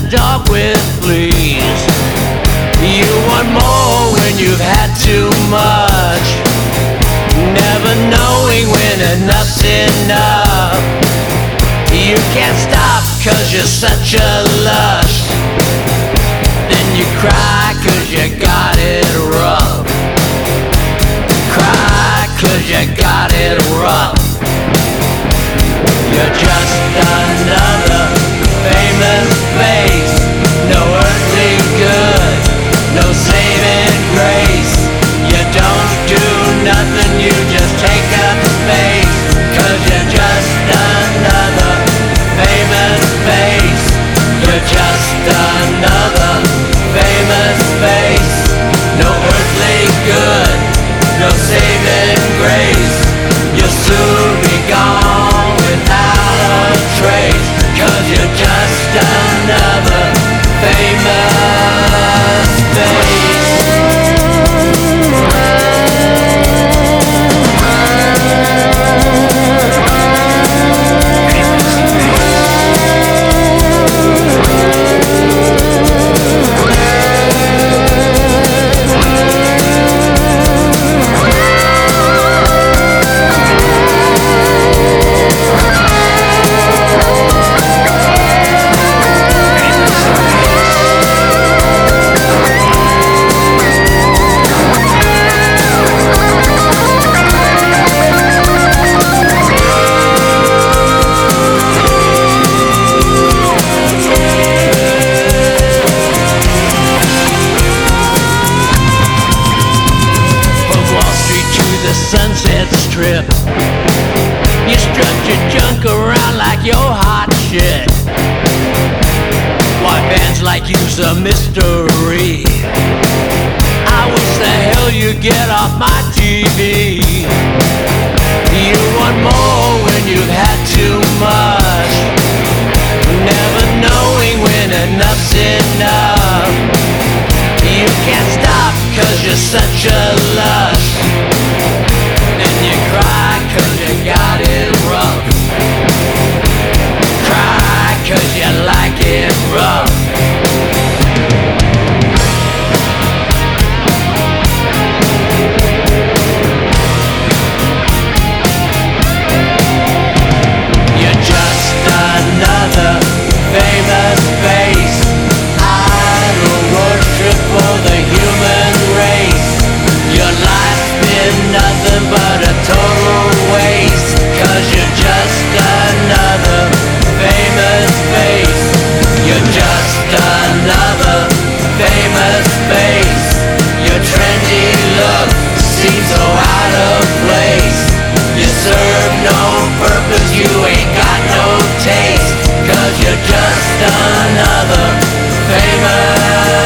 dog with fleas. You want more when you've had too much, never knowing when enough's enough. You can't stop 'cause you're such a lush. Then you cry 'cause you got it rough. Cry 'cause you got it rough. You're just another famous face. No earthly good, no saving grace. You don't do nothing, you just take up space. 'Cause you're just another famous face. You're just another famous face. No earthly good, no saving grace. You'll soon be gone without a trace. 'Cause you're just another famous face. Sunset Strip, you strut your junk around like you're hot shit. Why bands like you's a mystery. I wish the hell you'd get off my TV. You want more when you've had too much, never knowing when enough's enough. You can't stop 'cause you're such a lush. You cry 'cause you got it rough. Cry 'cause you like it rough. You're just another famous face. Idol worship for the human race. Your life's been nothing but a total waste. 'Cause you're just another famous face. You're just another famous face. Your trendy look seems so out of place. You serve no purpose, you ain't got no taste. 'Cause you're just another famous